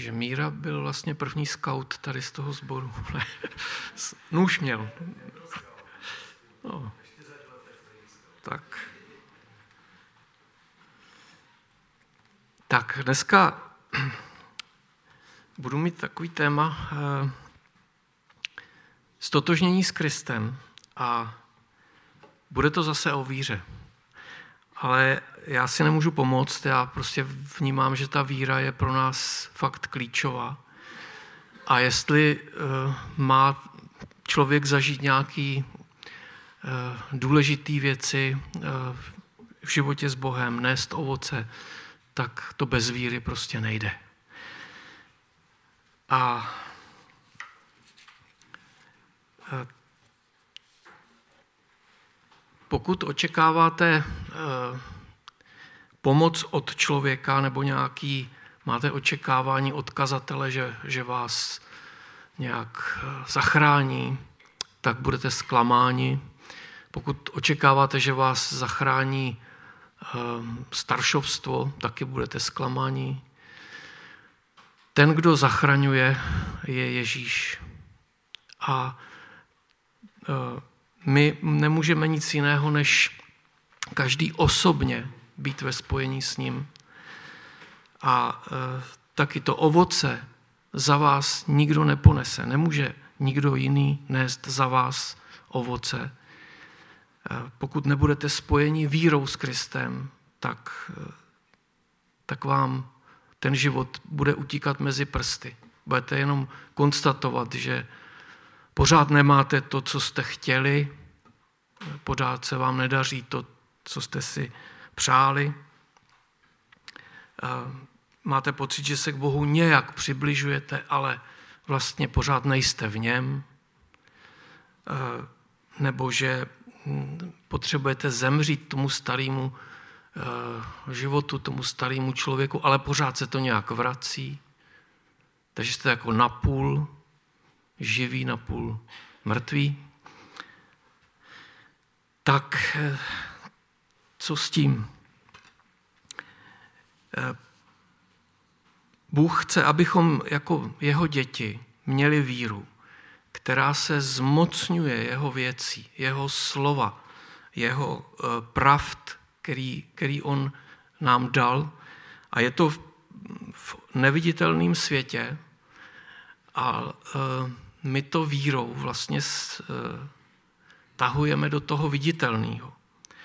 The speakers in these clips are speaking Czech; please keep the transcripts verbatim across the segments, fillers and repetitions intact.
Takže Míra byl vlastně první skaut tady z toho sboru. Nůž měl. No. Tak. Tak dneska budu mít takový téma eh, stotožnění s Kristem a bude to zase o víře. Ale já si nemůžu pomoct, já prostě vnímám, že ta víra je pro nás fakt klíčová. A jestli uh, má člověk zažít nějaký uh, důležitý věci uh, v životě s Bohem, nést ovoce, tak to bez víry prostě nejde. A uh, pokud očekáváte uh, pomoc od člověka nebo nějaký, máte očekávání od kazatele, že, že vás nějak uh, zachrání, tak budete zklamáni. Pokud očekáváte, že vás zachrání uh, staršovstvo, taky budete zklamáni. Ten, kdo zachraňuje, je Ježíš. A uh, my nemůžeme nic jiného, než každý osobně být ve spojení s ním. A e, taky to ovoce za vás nikdo neponese. Nemůže nikdo jiný nést za vás ovoce. E, pokud nebudete spojeni vírou s Kristem, tak, e, tak vám ten život bude utíkat mezi prsty. Budete jenom konstatovat, že pořád nemáte to, co jste chtěli, pořád se vám nedaří to, co jste si přáli. Máte pocit, že se k Bohu nějak přibližujete, ale vlastně pořád nejste v něm. Nebo že potřebujete zemřít tomu starému životu, tomu starému člověku, ale pořád se to nějak vrací. Takže jste jako napůl živý, napůl mrtvý. Tak co s tím? Bůh chce, abychom jako jeho děti měli víru, která se zmocňuje jeho věcí, jeho slova, jeho pravd, který, který on nám dal. A je to v neviditelném světě a my to vírou vlastně tahujeme do toho viditelného.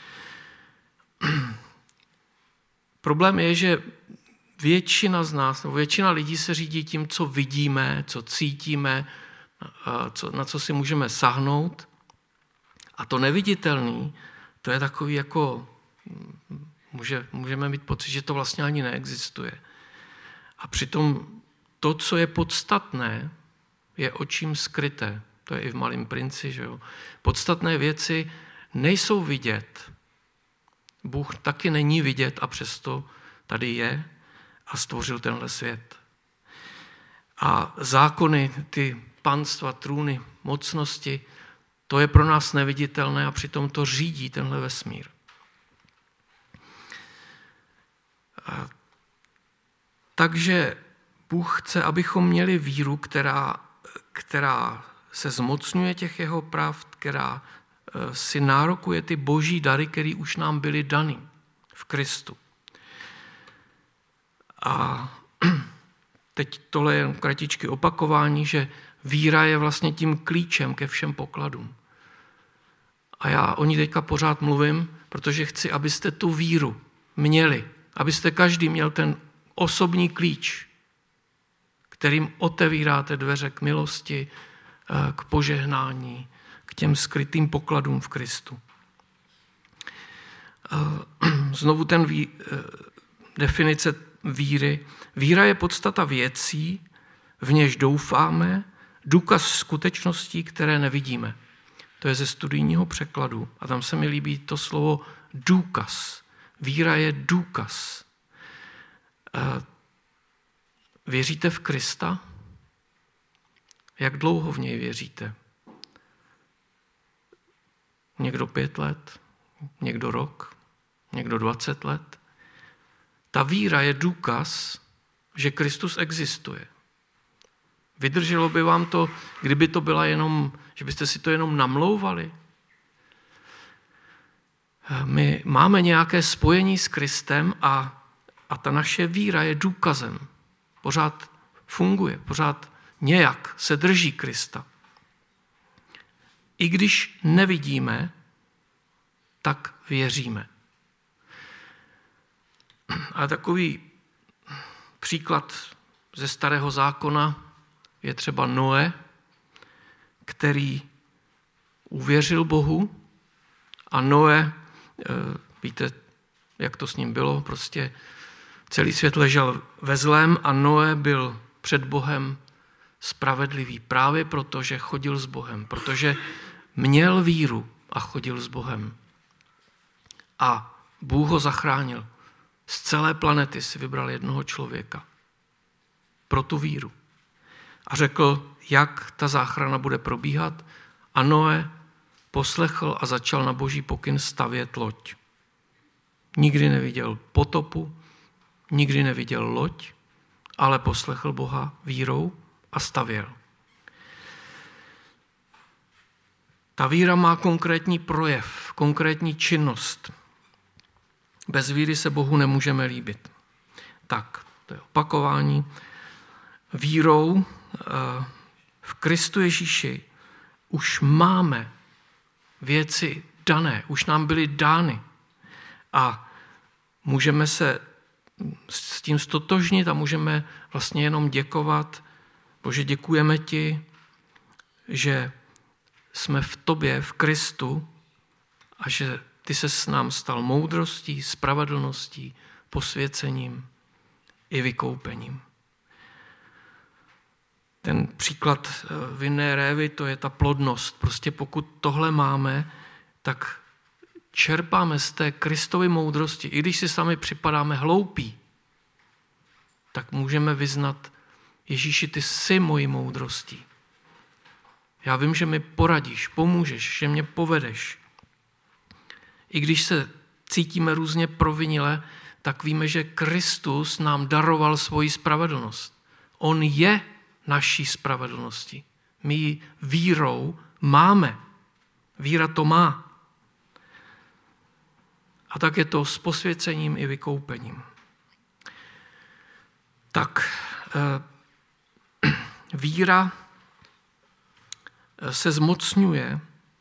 Problém je, že většina z nás, nebo většina lidí se řídí tím, co vidíme, co cítíme, co, na co si můžeme sahnout. A to neviditelné, to je takový jako, může, můžeme mít pocit, že to vlastně ani neexistuje. A přitom to, co je podstatné, je očím skryté. To je i v Malém princi, že jo. Podstatné věci nejsou vidět. Bůh taky není vidět a přesto tady je a stvořil tenhle svět. A zákony, ty panstva, trůny, mocnosti, to je pro nás neviditelné a přitom to řídí tenhle vesmír. A takže Bůh chce, abychom měli víru, která, která se zmocňuje těch jeho pravd, která si nárokuje ty boží dary, které už nám byly dany v Kristu. A teď tohle je kratičky opakování, že víra je vlastně tím klíčem ke všem pokladům. A já o ní teďka pořád mluvím, protože chci, abyste tu víru měli, abyste každý měl ten osobní klíč, kterým otevíráte dveře k milosti, k požehnání, k těm skrytým pokladům v Kristu. Znovu ten ví, definice víry. Víra je podstata věcí, v něž doufáme, důkaz skutečností, které nevidíme. To je ze studijního překladu. A tam se mi líbí to slovo důkaz. Víra je důkaz. Věříte v Krista? Jak dlouho v něj věříte? Někdo pět let, někdo rok, někdo dvacet let. Ta víra je důkaz že Kristus existuje. Vydrželo by vám to, kdyby to byla jenom, že byste si to jenom namlouvali? My máme nějaké spojení s Kristem a, a ta naše víra je důkazem. Pořád funguje, pořád nějak se drží Krista. I když nevidíme, tak věříme. A takový příklad ze Starého zákona je třeba Noé, který uvěřil Bohu a Noé, víte, jak to s ním bylo, prostě celý svět ležel ve zlém a Noé byl před Bohem spravedlivý právě proto, že chodil s Bohem, protože měl víru a chodil s Bohem. A Bůh ho zachránil. Z celé planety si vybral jednoho člověka pro tu víru. A řekl, jak ta záchrana bude probíhat. A Noé poslechl a začal na boží pokyn stavět loď. Nikdy neviděl potopu, nikdy neviděl loď, ale poslechl Boha vírou a stavěl. Ta víra má konkrétní projev, konkrétní činnost. Bez víry se Bohu nemůžeme líbit. Tak, to je opakování. Vírou v Kristu Ježíši už máme věci dané, už nám byly dány a můžeme se s tím stotožnit a můžeme vlastně jenom děkovat. Bože, děkujeme ti, že jsme v tobě, v Kristu a že ty se s nám stal moudrostí, spravedlností, posvěcením i vykoupením. Ten příklad vinné révy, to je ta plodnost. Prostě pokud tohle máme, tak čerpáme z té Kristovy moudrosti. I když si sami připadáme hloupí, tak můžeme vyznat, Ježíši, ty jsi mojí moudrostí. Já vím, že mi poradíš, pomůžeš, že mě povedeš. I když se cítíme různě provinile, tak víme, že Kristus nám daroval svoji spravedlnost. On je naší spravedlností. My ji vírou máme. Víra to má. A tak je to s posvěcením i vykoupením. Tak víra se zmocňuje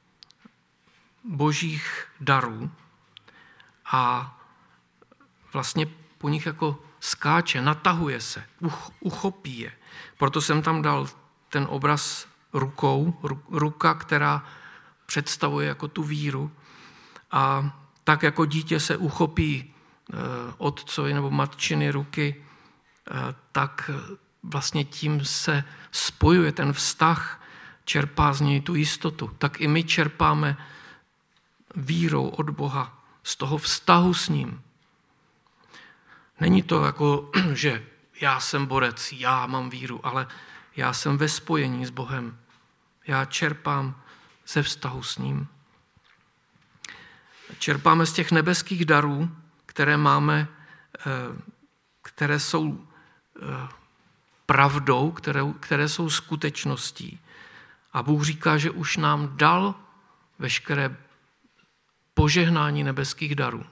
božích darů a vlastně po nich jako skáče, natahuje se, uchopí je. Proto jsem tam dal ten obraz rukou, ruka, která představuje jako tu víru. A tak jako dítě se uchopí otcovi nebo matčiny ruky, tak vlastně tím se spojuje ten vztah, čerpá z něj tu jistotu. Tak i my čerpáme vírou od Boha, z toho vztahu s ním. Není to jako, že já jsem borec, já mám víru, ale já jsem ve spojení s Bohem. Já čerpám ze vztahu s ním. Čerpáme z těch nebeských darů, které máme, které jsou pravdou, které, které jsou skutečností. A Bůh říká, že už nám dal veškeré požehnání nebeských darů.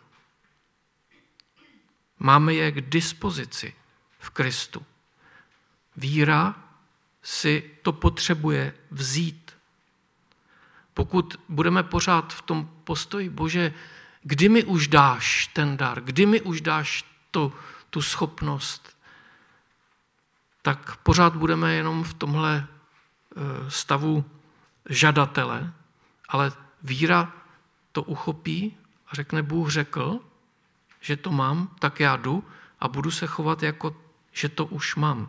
Máme je k dispozici v Kristu. Víra si to potřebuje vzít. Pokud budeme pořád v tom postoji, Bože, kdy mi už dáš ten dar, kdy mi už dáš to, tu schopnost, tak pořád budeme jenom v tomhle stavu žadatele, ale víra to uchopí a řekne, Bůh řekl, že to mám, tak já jdu a budu se chovat jako, že to už mám.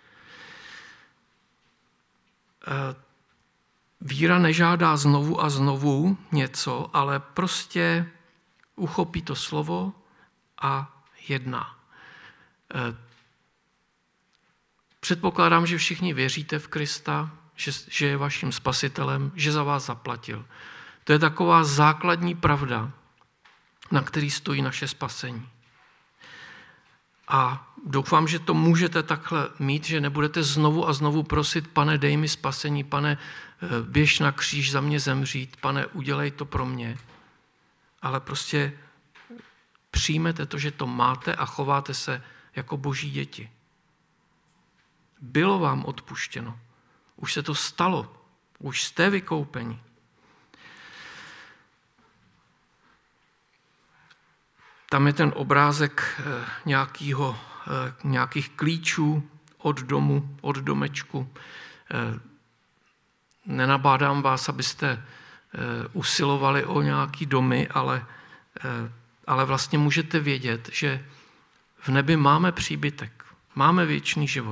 Víra nežádá znovu a znovu něco, ale prostě uchopí to slovo a jedná. Předpokládám, že všichni věříte v Krista, že, že je vaším spasitelem, že za vás zaplatil. To je taková základní pravda, na který stojí naše spasení. A doufám, že to můžete takhle mít, že nebudete znovu a znovu prosit, pane, dej mi spasení, pane, běž na kříž za mě zemřít, pane, udělej to pro mě. Ale prostě přijmete to, že to máte a chováte se jako boží děti. Bylo vám odpuštěno. Už se to stalo. Už jste vykoupeni. Tam je ten obrázek nějakýho, nějakých klíčů od domu, od domečku. Nenabádám vás, abyste usilovali o nějaký domy, ale, ale vlastně můžete vědět, že v nebi máme příbytek, máme věčný život.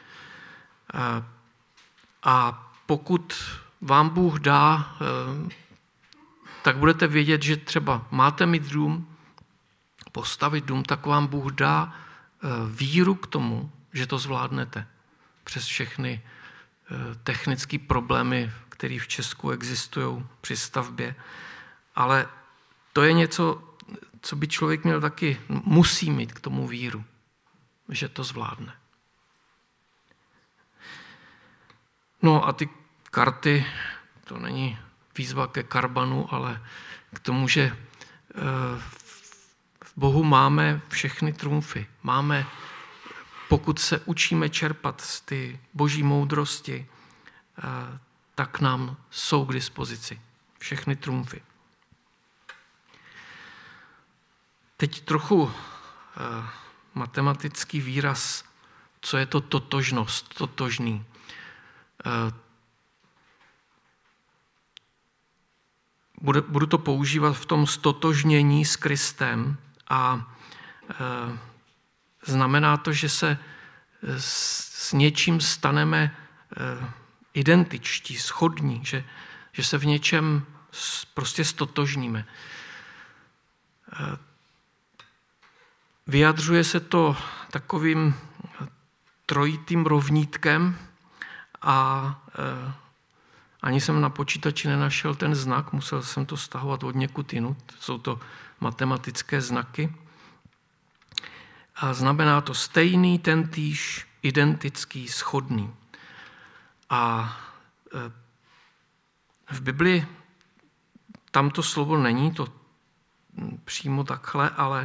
A pokud vám Bůh dá, tak budete vědět, že třeba máte mít dům, postavit dům, tak vám Bůh dá víru k tomu, že to zvládnete přes všechny technické problémy, které v Česku existují při stavbě. Ale to je něco, co by člověk měl taky, musí mít k tomu víru, že to zvládne. No a ty karty, to není výzva ke karbanu, ale k tomu, že v Bohu máme všechny trumfy. Máme, pokud se učíme čerpat z ty boží moudrosti, tak nám jsou k dispozici všechny trumfy. Teď trochu matematický výraz, co je to totožnost, totožný. Budu to používat v tom stotožnění s Kristem a znamená to, že se s něčím staneme identičtí, shodní, že, že se v něčem prostě stotožníme. Vyjadřuje se to takovým trojitým rovnítkem a ani jsem na počítači nenašel ten znak, musel jsem to stahovat od někud jinut. Jsou to matematické znaky. A znamená to stejný, tentýž, identický, shodný. A v Biblii tam to slovo není, to přímo takhle, ale,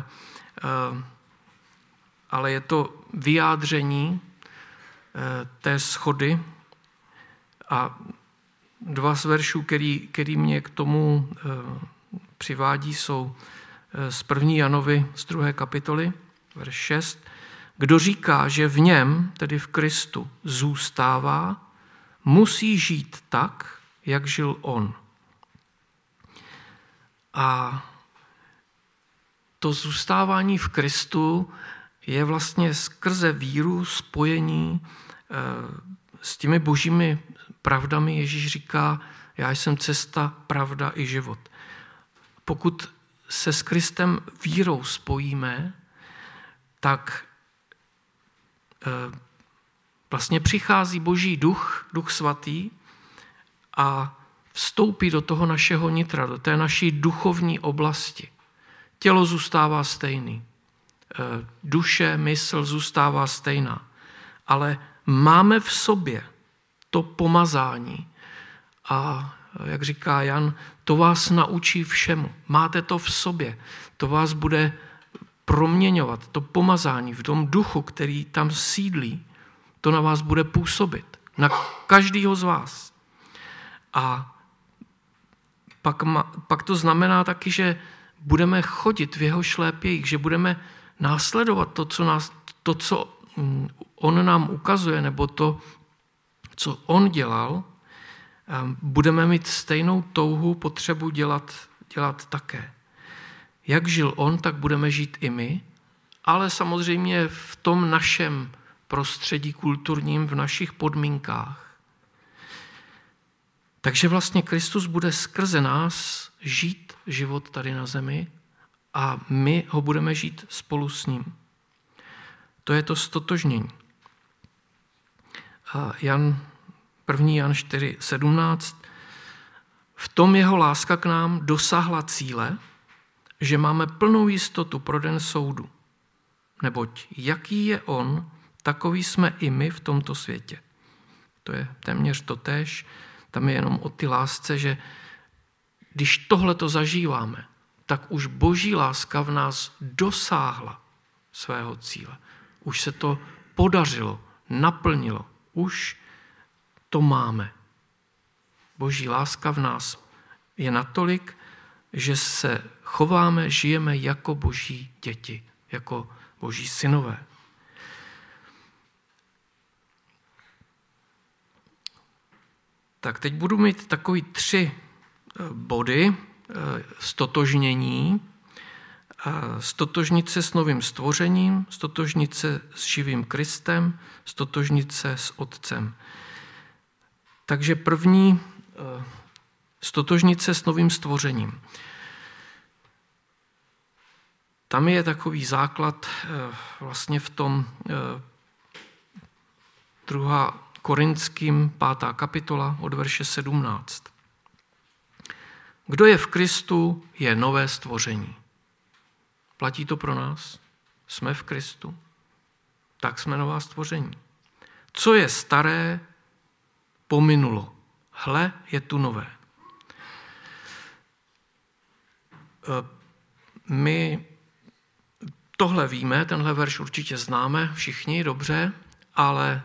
ale je to vyjádření té shody. A dva z veršů, který, který mě k tomu přivádí, jsou z první Janovi z druhé kapitoly, verš šest. Kdo říká, že v něm, tedy v Kristu, zůstává, musí žít tak, jak žil on. A to zůstávání v Kristu je vlastně skrze víru spojení s těmi božími pravdami. Ježíš říká, já jsem cesta, pravda i život. Pokud se s Kristem vírou spojíme, tak vlastně přichází Boží duch, Duch svatý a vstoupí do toho našeho nitra, do té naší duchovní oblasti. Tělo zůstává stejný, duše, mysl zůstává stejná, ale máme v sobě to pomazání a jak říká Jan, to vás naučí všemu. Máte to v sobě, to vás bude proměňovat, to pomazání v tom duchu, který tam sídlí, to na vás bude působit, na každýho z vás. A pak, ma, pak to znamená taky, že budeme chodit v jeho šlépějích, že budeme následovat to, co, nás, to, co on nám ukazuje, nebo to, co on dělal, budeme mít stejnou touhu, potřebu dělat, dělat také. Jak žil on, tak budeme žít i my, ale samozřejmě v tom našem prostředí kulturním, v našich podmínkách. Takže vlastně Kristus bude skrze nás žít život tady na zemi a my ho budeme žít spolu s ním. To je to stotožnění. A Jan, první Jan čtyři sedmnáct. V tom jeho láska k nám dosáhla cíle, že máme plnou jistotu pro den soudu. Neboť jaký je on, takový jsme i my v tomto světě. To je téměř totéž. Tam je jenom o ty lásce, že když tohle to zažíváme, tak už boží láska v nás dosáhla svého cíle. Už se to podařilo, naplnilo. Už to máme. Boží láska v nás je natolik, že se chováme, žijeme jako boží děti, jako boží synové. Tak teď budu mít takový tři body stotožnění. Stotožnit se s novým stvořením, stotožnit se s živým Kristem, stotožnit se s Otcem. Takže první, stotožnit se s novým stvořením. Tam je takový základ vlastně v tom druhá Korinským pátá kapitola od verše sedmnáct. Kdo je v Kristu, je nové stvoření. Platí to pro nás? Jsme v Kristu? Tak jsme nová stvoření. Co je staré, pominulo. Hle, je tu nové. My tohle víme, tenhle verš určitě známe všichni dobře, ale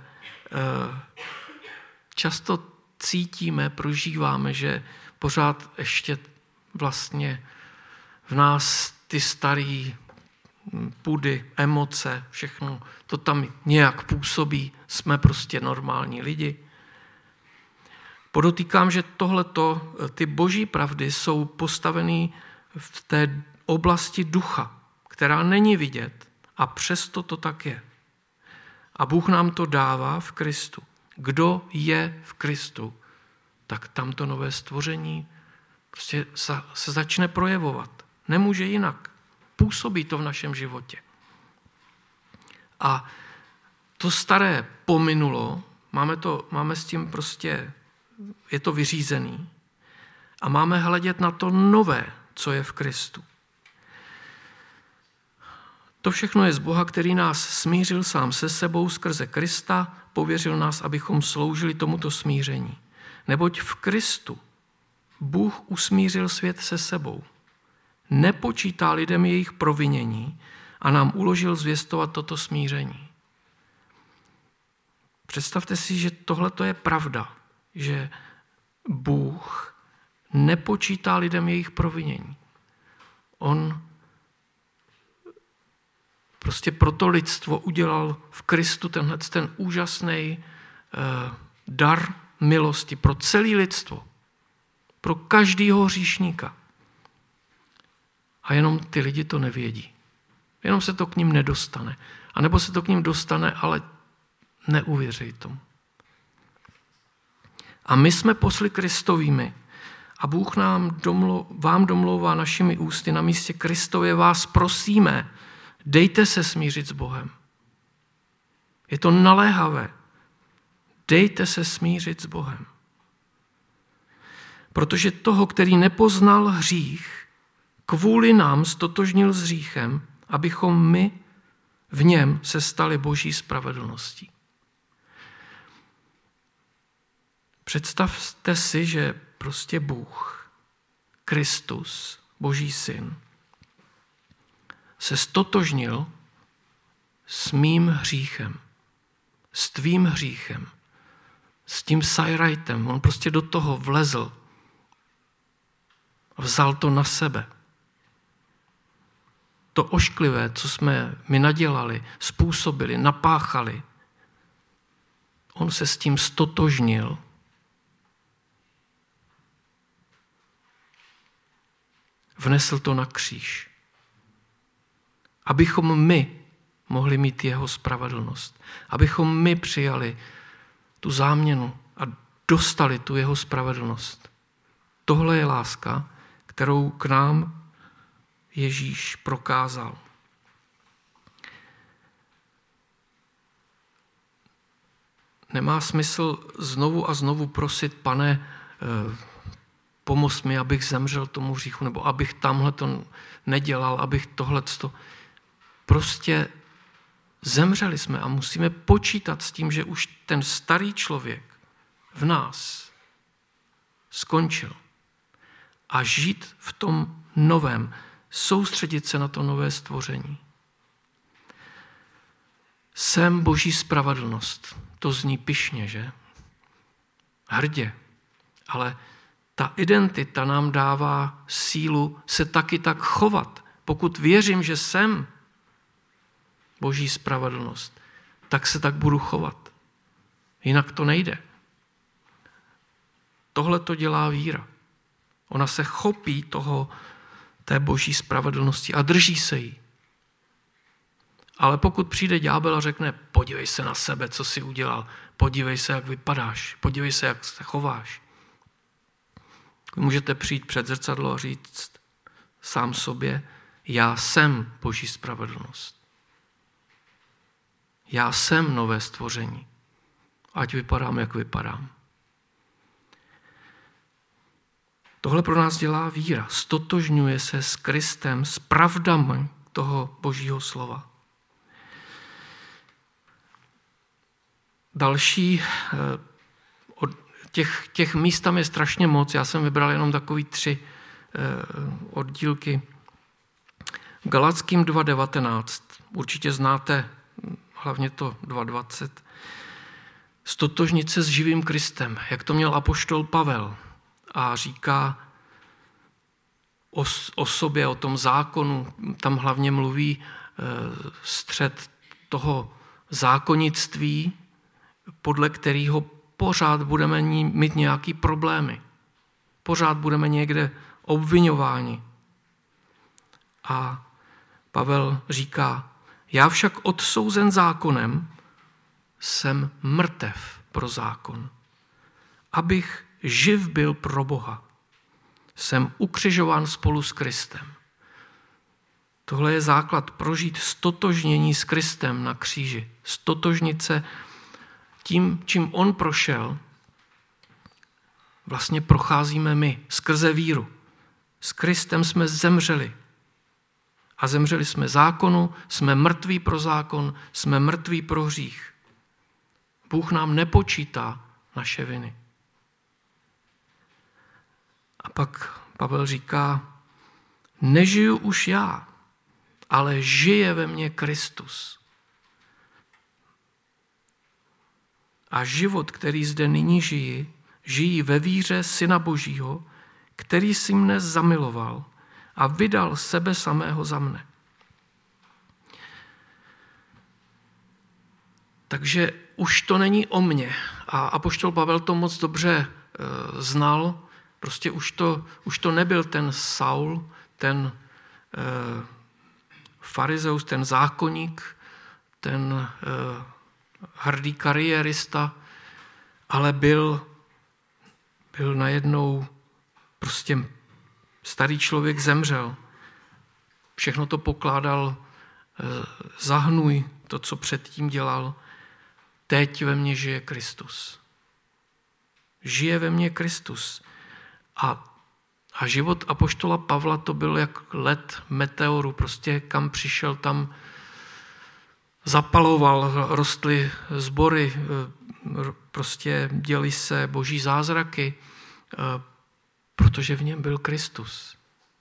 často cítíme, prožíváme, že pořád ještě vlastně v nás ty staré pudy, emoce, všechno to tam nějak působí, jsme prostě normální lidi. Podotýkám, že tohleto, ty boží pravdy jsou postavený v té oblasti ducha, která není vidět a přesto to tak je. A Bůh nám to dává v Kristu. Kdo je v Kristu, tak tam to nové stvoření prostě se začne projevovat. Nemůže jinak. Působí to v našem životě. A to staré pominulo, máme, to, máme s tím prostě, je to vyřízený a máme hledět na to nové, co je v Kristu. To všechno je z Boha, který nás smířil sám se sebou skrze Krista, pověřil nás, abychom sloužili tomuto smíření. Neboť v Kristu Bůh usmířil svět se sebou. Nepočítá lidem jejich provinění a nám uložil zvěstovat toto smíření. Představte si, že tohle to je pravda, že Bůh nepočítá lidem jejich provinění. On prostě pro to lidstvo udělal v Kristu tenhle ten úžasný eh, dar milosti pro celé lidstvo, pro každého hříšníka. A jenom ty lidi to nevědí. Jenom se to k ním nedostane. A nebo se to k ním dostane, ale neuvěří tomu. A my jsme posly Kristovými a Bůh nám domlou, vám domlouvá našimi ústy na místě Kristově vás prosíme, dejte se smířit s Bohem. Je to naléhavé. Dejte se smířit s Bohem. Protože toho, který nepoznal hřích, kvůli nám stotožnil s hříchem, abychom my v něm se stali boží spravedlností. Představte si, že prostě Bůh, Kristus, boží syn, se stotožnil s mým hříchem, s tvým hříchem, s tím sajrajtem. On prostě do toho vlezl a vzal to na sebe. To ošklivé, co jsme my nadělali, způsobili, napáchali, on se s tím stotožnil. Vnesl to na kříž. Abychom my mohli mít jeho spravedlnost. Abychom my přijali tu záměnu a dostali tu jeho spravedlnost. Tohle je láska, kterou k nám Ježíš prokázal. Nemá smysl znovu a znovu prosit, Pane, pomoz mi, abych zemřel tomu hříchu, nebo abych tamhle to nedělal, abych tohleto. Prostě Zemřeli jsme a musíme počítat s tím, že už ten starý člověk v nás skončil. A žít v tom novém, soustředit se na to nové stvoření. Jsem Boží spravedlnost. To zní pyšně, že? Hrdě. Ale ta identita nám dává sílu se taky tak chovat. Pokud věřím, že jsem Boží spravedlnost, tak se tak budu chovat. Jinak to nejde. Tohle to dělá víra. Ona se chopí toho, té Boží spravedlnosti a drží se jí. Ale pokud přijde ďábel a řekne, podívej se na sebe, co jsi udělal, podívej se, jak vypadáš, podívej se, jak se chováš. Vy můžete přijít před zrcadlo a říct sám sobě, já jsem Boží spravedlnost. Já jsem nové stvoření. Ať vypadám, jak vypadám. Tohle pro nás dělá víra. Stotožňuje se s Kristem, s pravdami toho Božího slova. Další, těch, těch míst tam je strašně moc. Já jsem vybral jenom takový tři oddílky. Galackým dva devatenáct. Určitě znáte hlavně to dva dvacet. Stotožnit se s živým Kristem. Jak to měl apoštol Pavel. A říká o, o sobě, o tom zákonu. Tam hlavně mluví střed toho zákonnictví, podle kterého pořád budeme mít nějaký problémy. Pořád budeme někde obviňováni. A Pavel říká, já však odsouzen zákonem jsem mrtev pro zákon, abych živ byl pro Boha. Jsem ukřižován spolu s Kristem. Tohle je základ prožít stotožnění s Kristem na kříži. Stotožnit se tím, čím on prošel, vlastně procházíme my skrze víru. S Kristem jsme zemřeli. A zemřeli jsme zákonu, jsme mrtví pro zákon, jsme mrtví pro hřích. Bůh nám nepočítá naše viny. A pak Pavel říká, nežiju už já, ale žije ve mně Kristus. A život, který zde nyní žijí, žijí ve víře Syna Božího, který si mne zamiloval a vydal sebe samého za mne. Takže už to není o mně. A apoštol Pavel to moc dobře e, znal. Prostě už to, už to nebyl ten Saul, ten e, farizeus, ten zákonník, ten e, hrdý kariérista, ale byl, byl najednou prostě starý člověk zemřel. Všechno to pokládal e, za hnůj, to, co předtím dělal. Teď ve mně žije Kristus. Žije ve mně Kristus. A, a život apoštola Pavla to byl jak let meteoru. Prostě kam přišel, tam zapaloval, rostly sbory, prostě děli se boží zázraky, protože v něm byl Kristus.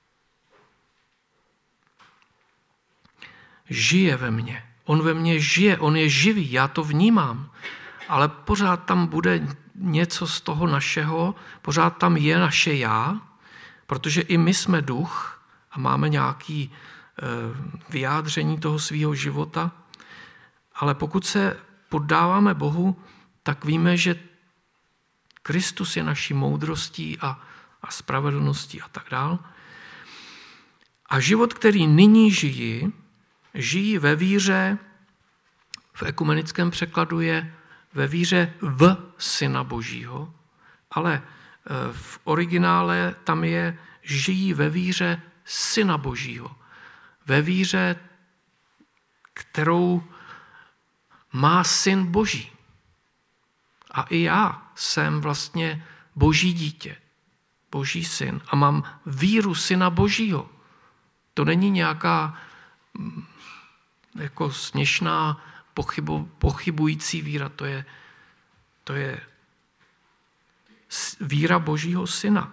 Žije ve mně. On ve mně žije, on je živý, já to vnímám, ale pořád tam bude něco z toho našeho, pořád tam je naše já, protože i my jsme duch a máme nějaké vyjádření toho svého života, ale pokud se poddáváme Bohu, tak víme, že Kristus je naší moudrostí a, a spravedlností a tak dál. A život, který nyní žijí, žijí ve víře, v ekumenickém překladu je ve víře v Syna Božího, ale v originále tam je žijí ve víře Syna Božího. Ve víře, kterou má Syn Boží. A i já jsem vlastně Boží dítě, Boží syn a mám víru Syna Božího. To není nějaká jako směšná, pochybu, pochybující víra. To je, to je víra Božího syna.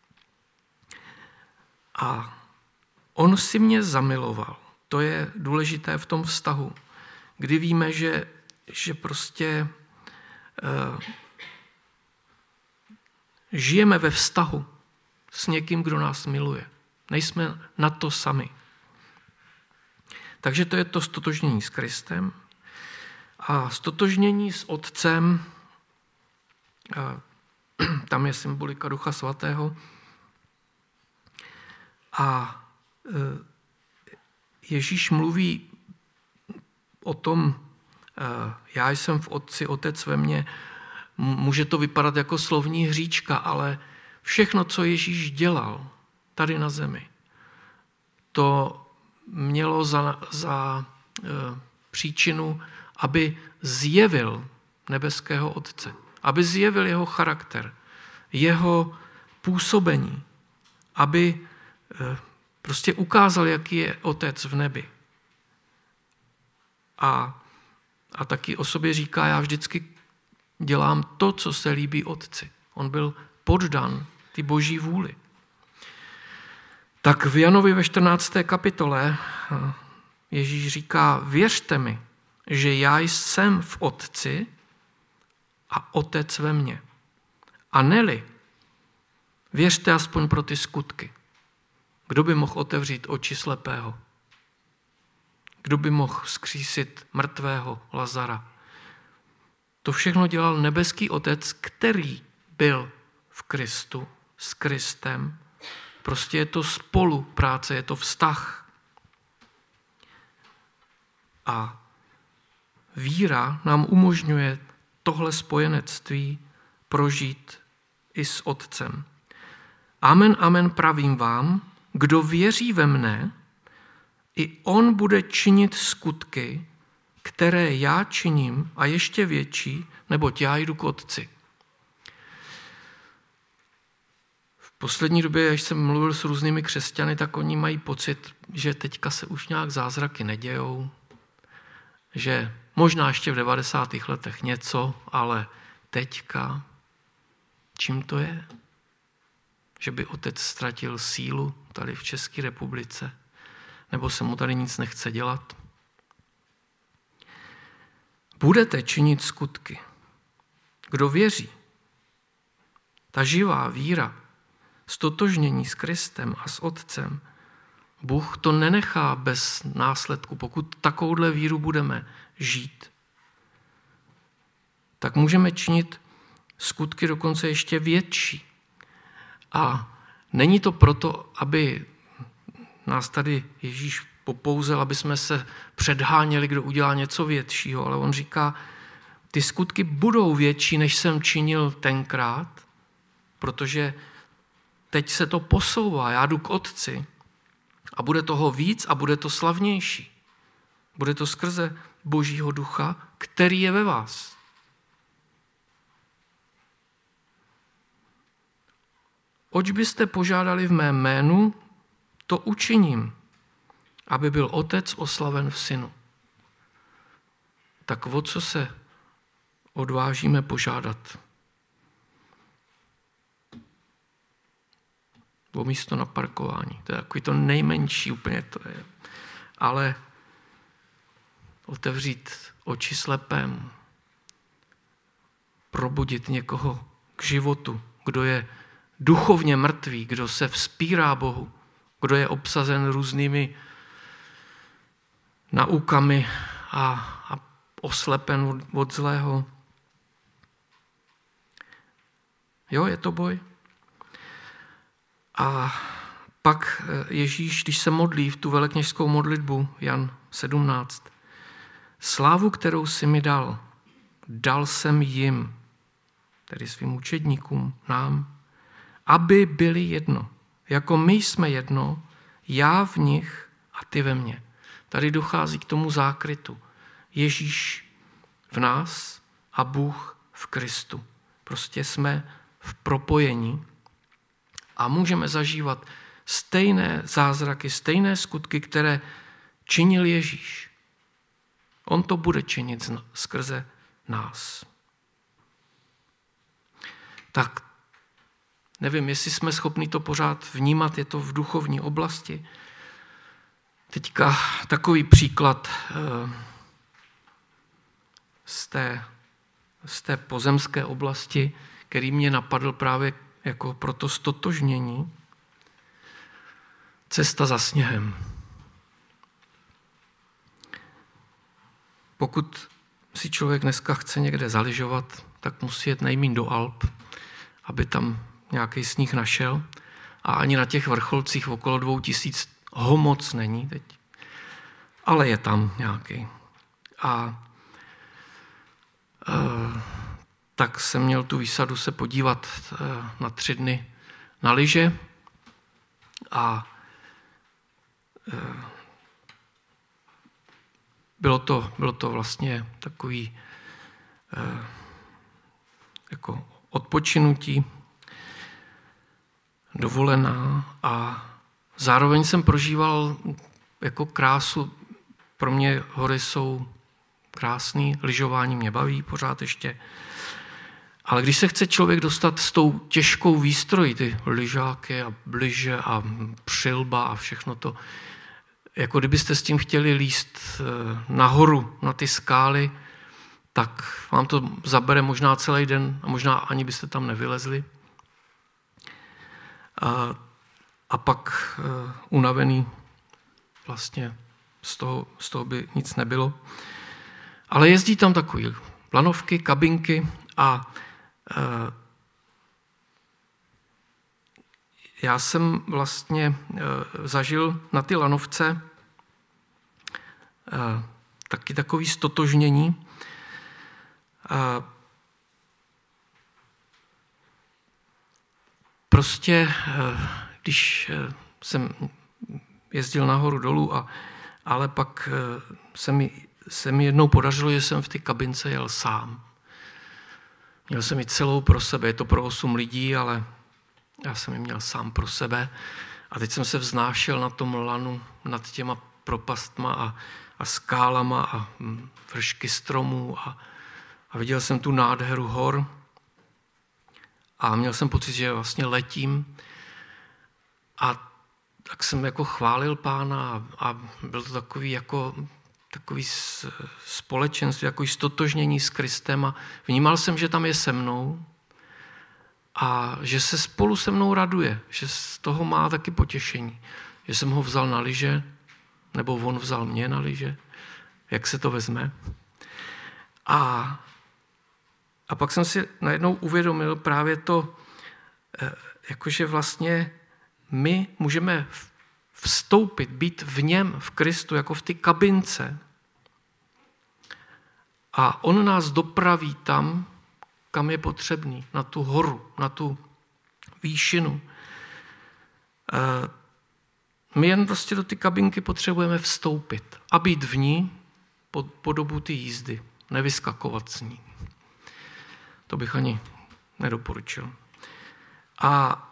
A on si mě zamiloval. To je důležité v tom vztahu, kdy víme, že, že prostě uh, žijeme ve vztahu s někým, kdo nás miluje. Nejsme na to sami. Takže to je to stotožnění s Kristem. A stotožnění s Otcem, tam je symbolika Ducha Svatého. A Ježíš mluví o tom, já jsem v Otci, Otec ve mně. Může to vypadat jako slovní hříčka, ale všechno, co Ježíš dělal tady na zemi, to mělo za, za e, příčinu, aby zjevil nebeského Otce, aby zjevil jeho charakter, jeho působení, aby e, prostě ukázal, jaký je Otec v nebi. A, a taky o sobě říká, já vždycky dělám to, co se líbí Otci. On byl poddan ty Boží vůli. Tak v Janovi ve čtrnácté kapitole Ježíš říká, věřte mi, že já jsem v Otci a Otec ve mně. A neli, věřte aspoň pro ty skutky. Kdo by mohl otevřít oči slepého? Kdo by mohl vzkřísit mrtvého Lazara? To všechno dělal nebeský Otec, který byl v Kristu, s Kristem. Prostě je to spolupráce, je to vztah. A víra nám umožňuje tohle spojenectví prožít i s Otcem. Amen, amen, pravím vám, kdo věří ve mne, i on bude činit skutky, které já činím a ještě větší, neboť já jdu k Otci. V poslední době, až jsem mluvil s různými křesťany, tak oni mají pocit, že teďka se už nějak zázraky nedějou, že možná ještě v devadesátých letech něco, ale teďka, čím to je? Že by Otec ztratil sílu tady v České republice, nebo se mu tady nic nechce dělat? Budete činit skutky. Kdo věří, ta živá víra, stotožnění s Kristem a s Otcem, Bůh to nenechá bez následku. Pokud takovouhle víru budeme žít, tak můžeme činit skutky dokonce ještě větší. A není to proto, aby nás tady Ježíš popouzel, aby jsme se předháněli, kdo udělá něco většího, ale on říká, ty skutky budou větší, než jsem činil tenkrát, protože teď se to posouvá, já jdu k Otci a bude toho víc a bude to slavnější. Bude to skrze Božího ducha, který je ve vás. Oč byste požádali v mém jménu, to učiním, aby byl Otec oslaven v Synu. Tak o co se odvážíme požádat? O místo na parkování. To je takový to nejmenší úplně to je. Ale otevřít oči slepému, probudit někoho k životu, kdo je duchovně mrtvý, kdo se vzpírá Bohu, kdo je obsazen různými naukami a, a oslepen od, od zlého. Jo, je to boj. A pak Ježíš, když se modlí v tu velekněžskou modlitbu, Jan sedmnáct, slávu, kterou jsi mi dal, dal jsem jim, tedy svým učedníkům, nám, aby byli jedno. Jako my jsme jedno, já v nich a ty ve mně. Tady dochází k tomu zákrytu. Ježíš v nás a Bůh v Kristu. Prostě jsme v propojení a můžeme zažívat stejné zázraky, stejné skutky, které činil Ježíš. On to bude činit skrze nás. Tak nevím, jestli jsme schopni to pořád vnímat, je to v duchovní oblasti. Teďka takový příklad z té, z té pozemské oblasti, který mě napadl právě jako pro to stotožnění. Cesta za sněhem. Pokud si člověk dneska chce někde zalyžovat, tak musí jet nejmíň do Alp, aby tam nějaký sníh našel. A ani na těch vrcholcích okolo dvou tisíc ho moc není teď. Ale je tam nějaký. A e, tak jsem měl tu výsadu se podívat e, na tři dny na lyže a e, bylo to, bylo to vlastně takový e, jako odpočinutí, dovolená a zároveň jsem prožíval jako krásu. Pro mě hory jsou krásný, lyžování mě baví pořád ještě. Ale když se chce člověk dostat s tou těžkou výstrojí, ty lyžáky a bliže a přilba a všechno to, jako kdybyste s tím chtěli líst nahoru na ty skály, tak vám to zabere možná celý den a možná ani byste tam nevylezli. A, a pak uh, unavený vlastně z toho, z toho by nic nebylo. Ale jezdí tam takový lanovky, kabinky a uh, já jsem vlastně uh, zažil na ty lanovce uh, taky takový stotožnění. Uh, prostě, uh, když uh, jsem jezdil nahoru dolů, a, ale pak uh, se mi, se mi jednou podařilo, že jsem v té kabince jel sám. Měl jsem ji celou pro sebe, je to pro osm lidí, ale já jsem ji měl sám pro sebe. A teď jsem se vznášel na tom lanu nad těma propastma a, a skálama a vršky stromů a, a viděl jsem tu nádheru hor a měl jsem pocit, že vlastně letím a tak jsem jako chválil Pána a, a byl to takový jako takový společenství, jako stotožnění s Kristem a vnímal jsem, že tam je se mnou a že se spolu se mnou raduje, že z toho má taky potěšení, že jsem ho vzal na lyže, nebo on vzal mě na lyže, jak se to vezme. A, a pak jsem si najednou uvědomil právě to, jakože vlastně my můžeme vstoupit, být v něm, v Kristu, jako v ty kabince. A on nás dopraví tam, kam je potřebný, na tu horu, na tu výšinu. My jen prostě do ty kabinky potřebujeme vstoupit a být v ní po, po dobu ty jízdy, nevyskakovat z ní. To bych ani nedoporučil. A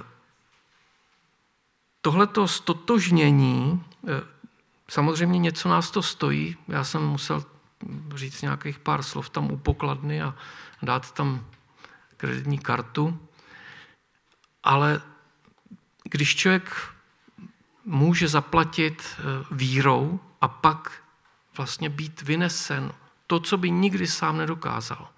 tohleto stotožnění, samozřejmě něco nás to stojí. Já jsem musel říct nějakých pár slov tam u pokladny a dát tam kreditní kartu. Ale když člověk může zaplatit vírou a pak vlastně být vynesen to, co by nikdy sám nedokázal,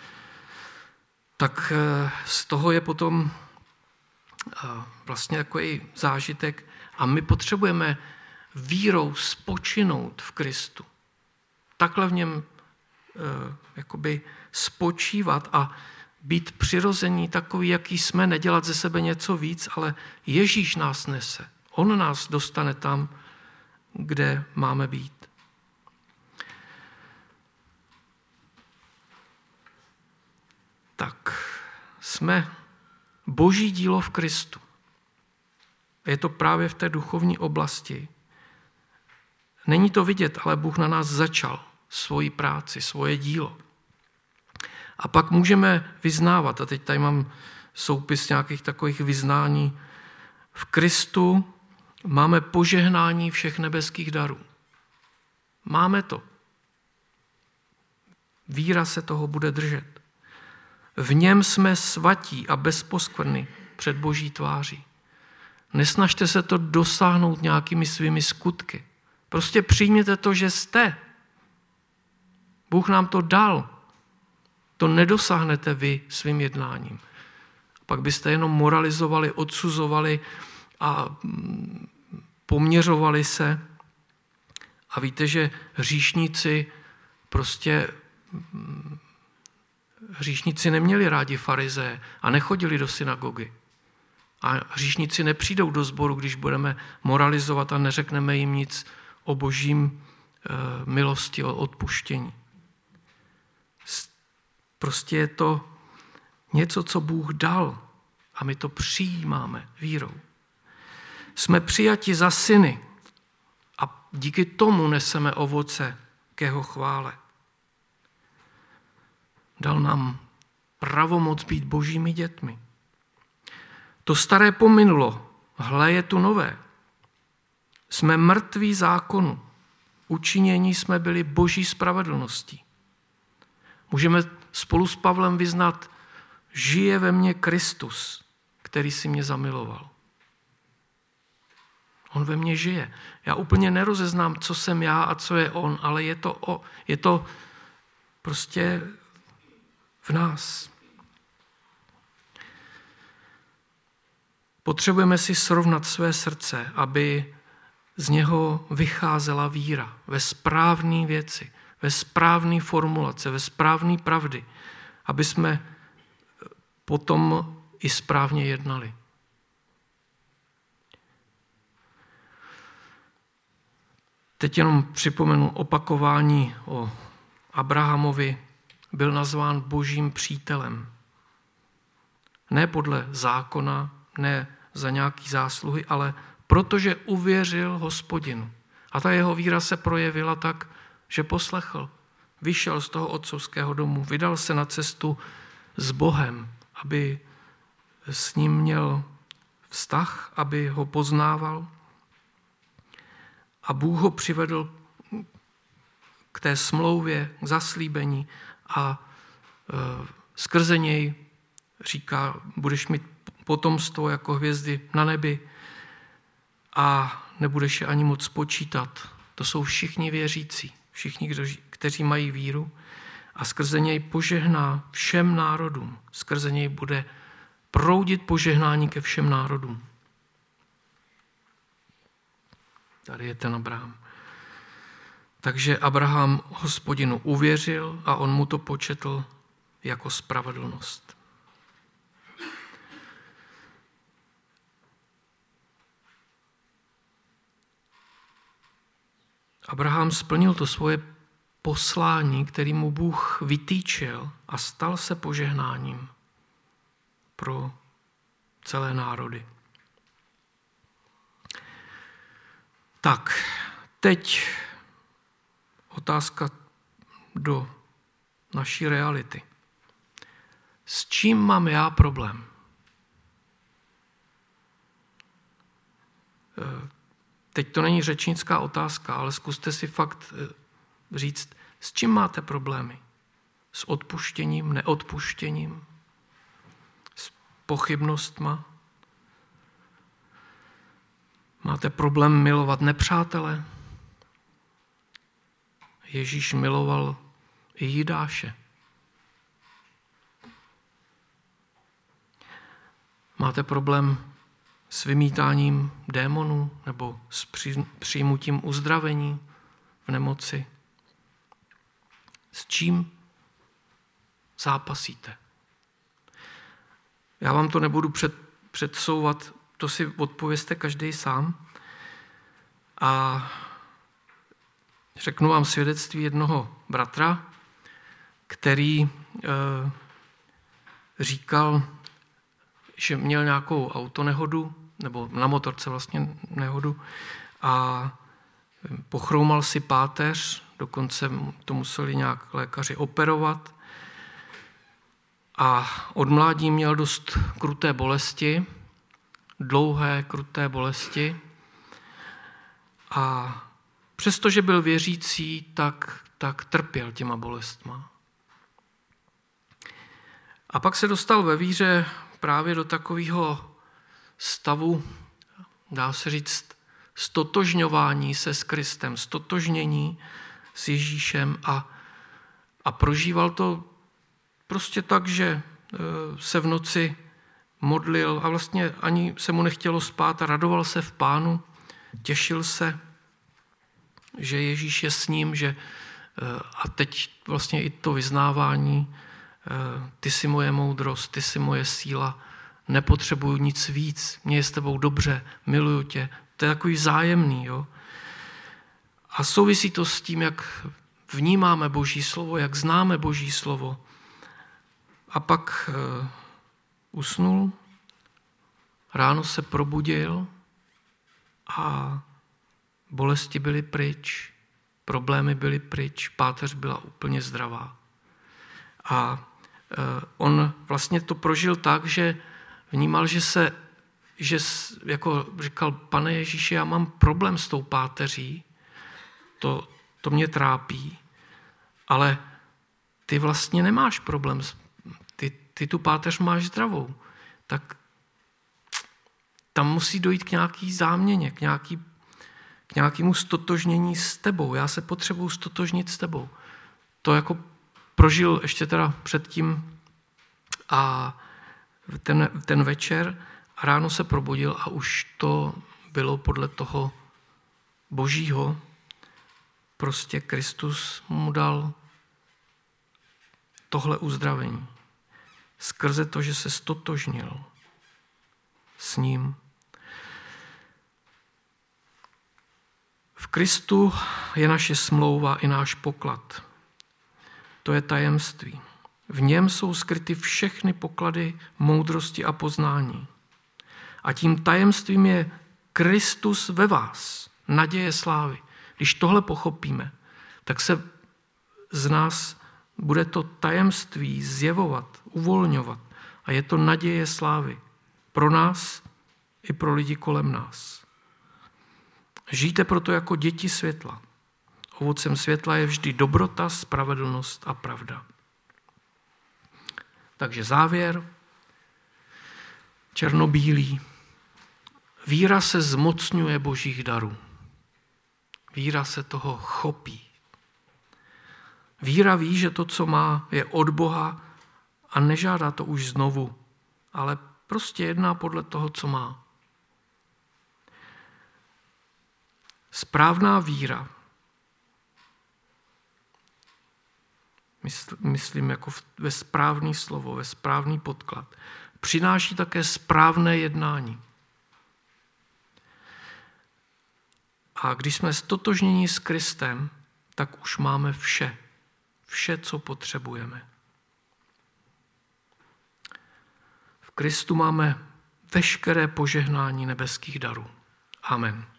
tak z toho je potom vlastně takový zážitek a my potřebujeme vírou spočinout v Kristu. Takhle v něm jakoby spočívat a být přirození takový, jaký jsme, nedělat ze sebe něco víc, ale Ježíš nás nese. On nás dostane tam, kde máme být. Tak jsme Boží dílo v Kristu. Je to právě v té duchovní oblasti. Není to vidět, ale Bůh na nás začal svoji práci, svoje dílo. A pak můžeme vyznávat, a teď tady mám soupis nějakých takových vyznání. V Kristu máme požehnání všech nebeských darů. Máme to. Víra se toho bude držet. V něm jsme svatí a bez poskvrny před Boží tváří. Nesnažte se to dosáhnout nějakými svými skutky. Prostě přijměte to, že jste. Bůh nám to dal. To nedosáhnete vy svým jednáním. Pak byste jenom moralizovali, odsuzovali a poměřovali se. A víte, že hříšníci prostě hříšníci neměli rádi farizeje a nechodili do synagogy. A hříšníci nepřijdou do sboru, když budeme moralizovat a neřekneme jim nic o božím milosti, o odpuštění. Prostě je to něco, co Bůh dal a my to přijímáme vírou. Jsme přijati za syny a díky tomu neseme ovoce k jeho chvále. Dal nám pravomoc být božími dětmi. To staré pominulo, hle je tu nové. Jsme mrtví zákonu, učinění jsme byli boží spravedlností. Můžeme spolu s Pavlem vyznat, žije ve mně Kristus, který si mě zamiloval. On ve mně žije. Já úplně nerozeznám, co jsem já a co je on, ale je to, o, je to prostě v nás. Potřebujeme si srovnat své srdce, aby z něho vycházela víra ve správné věci, ve správné formulace, ve správné pravdy, aby jsme potom i správně jednali. Teď jenom připomenu opakování o Abrahamovi. Byl nazván božím přítelem. Ne podle zákona, ne za nějaký zásluhy, ale protože uvěřil Hospodinu. A ta jeho víra se projevila tak, že poslechl. Vyšel z toho otcovského domu, vydal se na cestu s Bohem, aby s ním měl vztah, aby ho poznával. A Bůh ho přivedl k té smlouvě, k zaslíbení a e, skrze něj říká, budeš mít potomstvo jako hvězdy na nebi a nebudeš je ani moc počítat. To jsou všichni věřící, všichni, kteří mají víru a skrze něj požehná všem národům. Skrze něj bude proudit požehnání ke všem národům. Tady je ten Abraham. Takže Abraham Hospodinu uvěřil a on mu to početl jako spravedlnost. Abraham splnil to svoje poslání, který mu Bůh vytýčil a stal se požehnáním pro celé národy. Tak, teď otázka do naší reality. S čím mám já problém? Teď to není řečnická otázka, ale zkuste si fakt říct, s čím máte problémy? S odpuštěním, neodpuštěním? S pochybnostma? Máte problém milovat nepřátele? Ježíš miloval i Jidáše. Máte problém s vymítáním démonů nebo s přijmutím uzdravení v nemoci? S čím zápasíte? Já vám to nebudu před, předsouvat, to si odpovězte každý sám. A řeknu vám svědectví jednoho bratra, který e, říkal, že měl nějakou autonehodu, nebo na motorce vlastně nehodu, a pochroumal si páteř, dokonce to museli nějak lékaři operovat. A od mládí měl dost kruté bolesti, dlouhé kruté bolesti. A přestože byl věřící, tak, tak trpěl těma bolestma. A pak se dostal ve víře právě do takového stavu, dá se říct, stotožňování se s Kristem, stotožnění s Ježíšem a, a prožíval to prostě tak, že se v noci modlil a vlastně ani se mu nechtělo spát a radoval se v Pánu, těšil se, že Ježíš je s ním, že a teď vlastně i to vyznávání, ty jsi moje moudrost, ty jsi moje síla, nepotřebuju nic víc, mě je s tebou dobře, miluju tě. To je takový vzájemný. Jo? A souvisí to s tím, jak vnímáme Boží slovo, jak známe Boží slovo. A pak uh, usnul, ráno se probudil a bolesti byly pryč, problémy byly pryč, páteř byla úplně zdravá. A uh, on vlastně to prožil tak, že vnímal, že se, že jako říkal, Pane Ježíši, já mám problém s tou páteří, to, to mě trápí, ale ty vlastně nemáš problém, ty, ty tu páteř máš zdravou, tak tam musí dojít k nějaký záměně, k, nějaký, k nějakému stotožnění s tebou. Já se potřebuji stotožnit s tebou. To jako prožil ještě teda předtím a ten, ten večer a ráno se probudil a už to bylo podle toho Božího. Prostě Kristus mu dal tohle uzdravení. Skrze to, že se stotožnil s ním. V Kristu je naše smlouva i náš poklad. To je tajemství. V něm jsou skryty všechny poklady moudrosti a poznání. A tím tajemstvím je Kristus ve vás, naděje slávy. Když tohle pochopíme, tak se z nás bude to tajemství zjevovat, uvolňovat. A je to naděje slávy pro nás i pro lidi kolem nás. Žijte proto jako děti světla. Ovocem světla je vždy dobrota, spravedlnost a pravda. Takže závěr, černobílý. Víra se zmocňuje Božích darů. Víra se toho chopí. Víra ví, že to, co má, je od Boha a nežádá to už znovu, ale prostě jedná podle toho, co má. Správná víra, myslím jako ve správný slovo, ve správný podklad, přináší také správné jednání. A když jsme stotožněni s Kristem, tak už máme vše. Vše, co potřebujeme. V Kristu máme veškeré požehnání nebeských darů. Amen.